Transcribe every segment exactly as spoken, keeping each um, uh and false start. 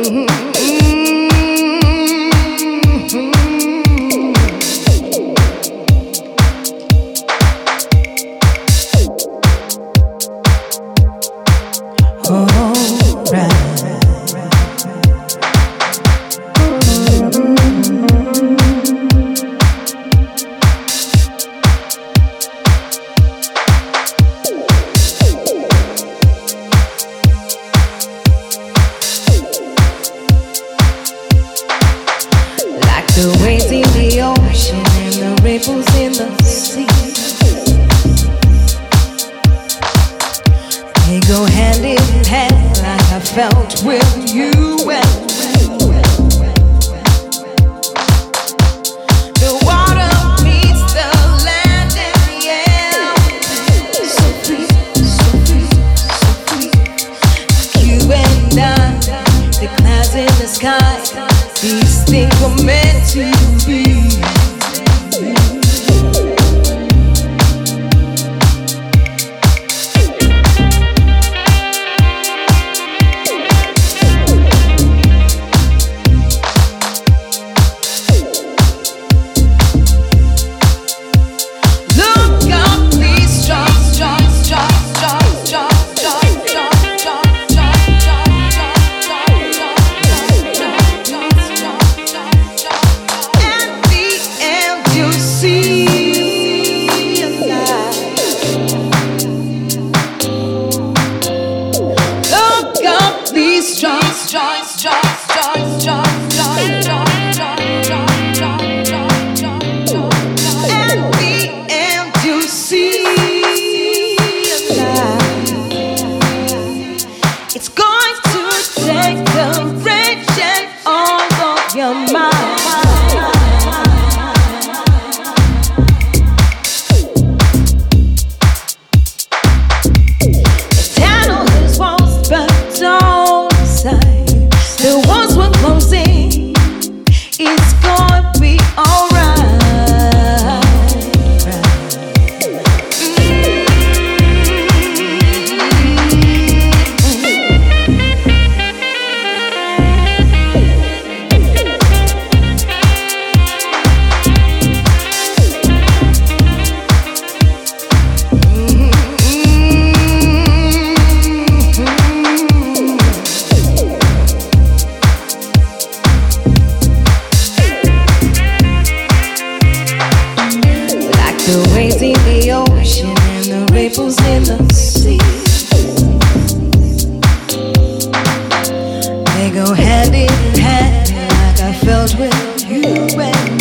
The waves in the ocean and the ripples in the sea, they go hand in hand like I felt with you and the water meets the land and the air. So free, so free, so free. You and I, the clouds in the sky, these things were meant to be. It's going to take the rage and all of your mind. The tunnel has walls built on the side. The walls were closing. It's going to be alright. The waves in the ocean and the ripples in the sea, they go hand in hand like I felt with you and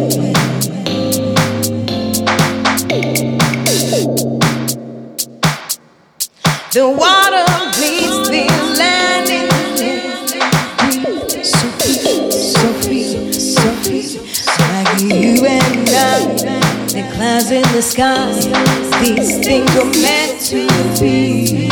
the water meets the land in the so free, so free, so free, like you and I. The clouds in the sky, these things were meant to be.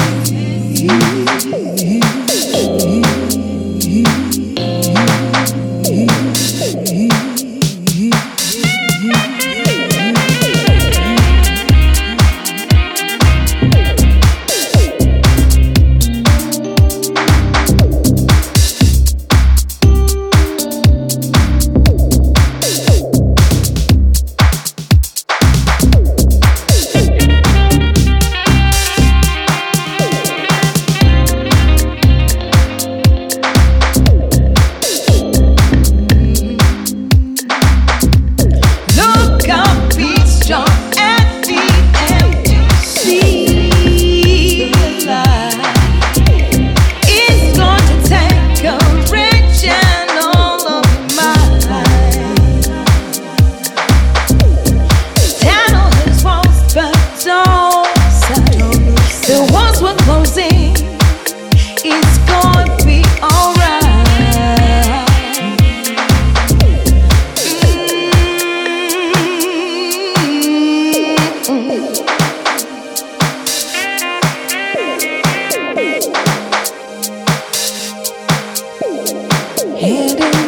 Hand in